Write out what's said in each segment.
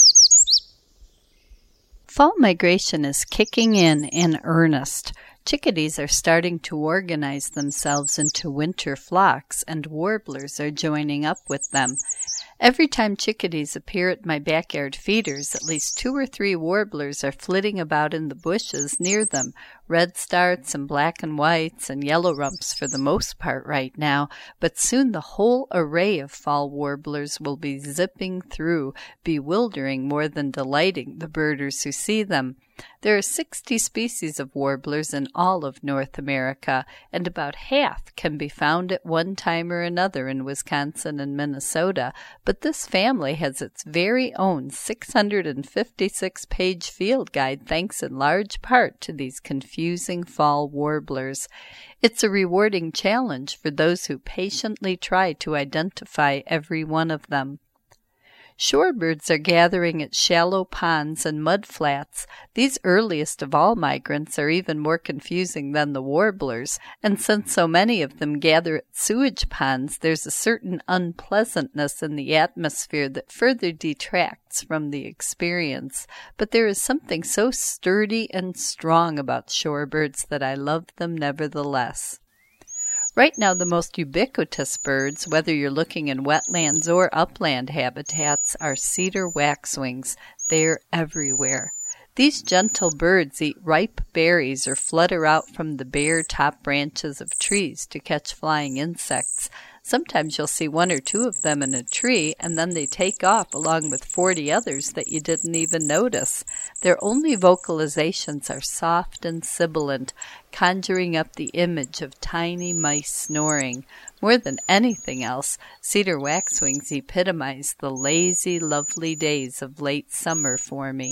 Fall migration is kicking in earnest. Chickadees are starting to organize themselves into winter flocks, and warblers are joining up with them. Every time chickadees appear at my backyard feeders, at least 2 or 3 warblers are flitting about in the bushes near them, redstarts and black and whites and yellow rumps for the most part right now, but soon the whole array of fall warblers will be zipping through, bewildering more than delighting the birders who see them. There are 60 species of warblers in all of North America, and about half can be found at one time or another in Wisconsin and Minnesota, but this family has its very own 656-page field guide thanks in large part to these confusing fall warblers. It's a rewarding challenge for those who patiently try to identify every one of them. Shorebirds are gathering at shallow ponds and mud flats. These earliest of all migrants are even more confusing than the warblers, and since so many of them gather at sewage ponds, there's a certain unpleasantness in the atmosphere that further detracts from the experience. But there is something so sturdy and strong about shorebirds that I love them nevertheless. Right now, the most ubiquitous birds, whether you're looking in wetlands or upland habitats, are cedar waxwings. They're everywhere. These gentle birds eat ripe berries or flutter out from the bare top branches of trees to catch flying insects. Sometimes you'll see 1 or 2 of them in a tree, and then they take off along with 40 others that you didn't even notice. Their only vocalizations are soft and sibilant, conjuring up the image of tiny mice snoring. More than anything else, cedar waxwings epitomize the lazy, lovely days of late summer for me.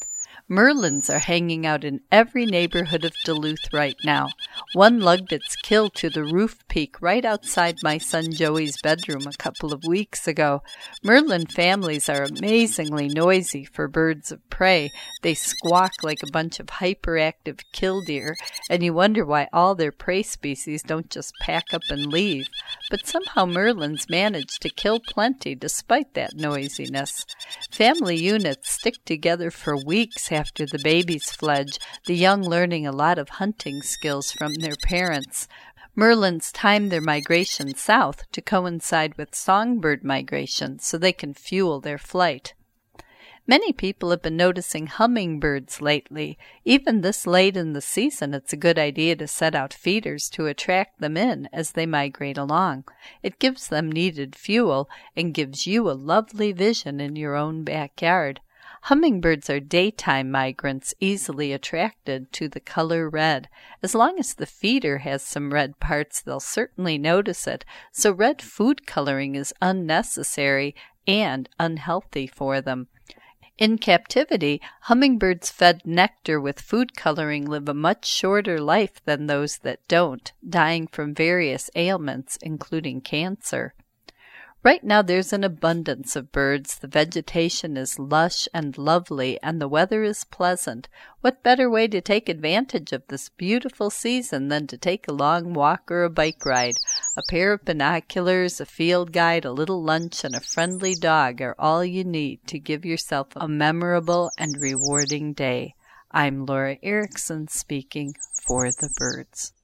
Merlins are hanging out in every neighborhood of Duluth right now. One lugged its kill to the roof peak right outside my son Joey's bedroom a couple of weeks ago. Merlin families are amazingly noisy for birds of prey. They squawk like a bunch of hyperactive killdeer, and you wonder why all their prey species don't just pack up and leave. But somehow merlins manage to kill plenty despite that noisiness. Family units stick together for weeks after the babies fledge, the young learning a lot of hunting skills from their parents. Merlins time their migration south to coincide with songbird migration so they can fuel their flight. Many people have been noticing hummingbirds lately. Even this late in the season, it's a good idea to set out feeders to attract them in as they migrate along. It gives them needed fuel and gives you a lovely vision in your own backyard. Hummingbirds are daytime migrants, easily attracted to the color red. As long as the feeder has some red parts, they'll certainly notice it, so red food coloring is unnecessary and unhealthy for them. In captivity, hummingbirds fed nectar with food coloring live a much shorter life than those that don't, dying from various ailments, including cancer. Right now there's an abundance of birds. The vegetation is lush and lovely, and the weather is pleasant. What better way to take advantage of this beautiful season than to take a long walk or a bike ride? A pair of binoculars, a field guide, a little lunch, and a friendly dog are all you need to give yourself a memorable and rewarding day. I'm Laura Erickson speaking for the birds.